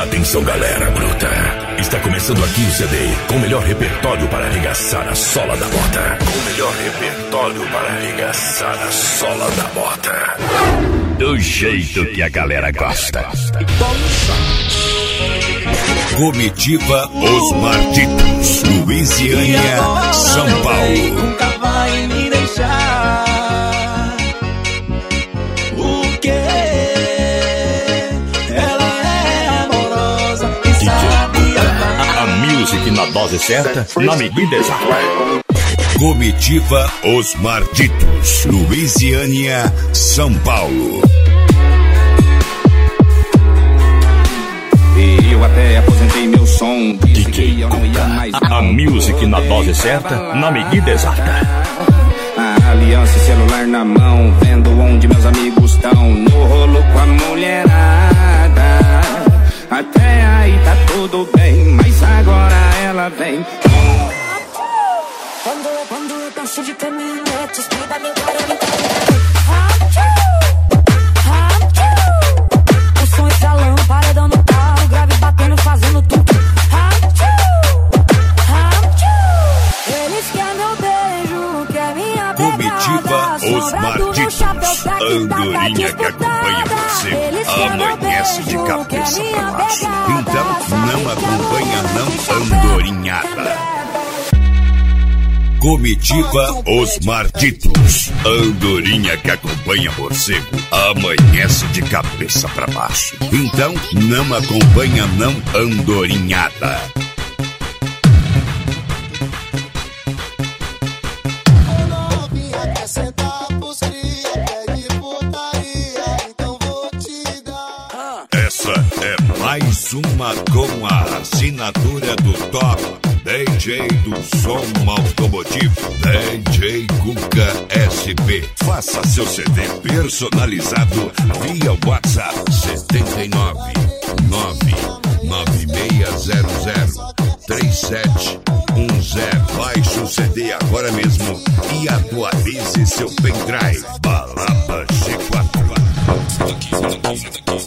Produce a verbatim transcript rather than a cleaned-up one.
Atenção, galera bruta. Está começando aqui o C D com o melhor repertório para arregaçar a sola da bota. Com o melhor repertório para arregaçar a sola da bota. Do jeito que a galera gosta. Comitiva Os Malditos, Luisiânia, São Paulo. Nunca vai me deixar. O quê? Ela é amorosa e sabe amar. A music na dose certa, na medida exata. Comitiva Os Malditos, Luisiânia, São Paulo. Eu até aposentei meu som. D J eu não ia mais. A music na dose certa, na medida exata. A aliança e celular na mão, vendo onde meus amigos estão. No rolo com a mulherada. Até aí tá tudo bem, mas agora ela vem. Quando eu, quando eu canso de caminhonete, estuda meu cara. O som é salão, paredão no carro, grave batendo, fazendo tudo. Eles querem meu beijo, quer minha Comitiva Os Malditos, andorinha que acompanha você, amanhece de cabeça pra baixo. Então não acompanha não, andorinhada. Comitiva Os Malditos, andorinha que acompanha morcego, amanhece de cabeça pra baixo. Então não acompanha não, andorinhada. Essa é mais uma com a assinatura do top D J do som automotivo, D J Cuca S B. Faça seu C D personalizado via WhatsApp sete nove nove nove seis zero zero três sete um zero. Baixe o C D agora mesmo e atualize seu pendrive. Balaba G quatro.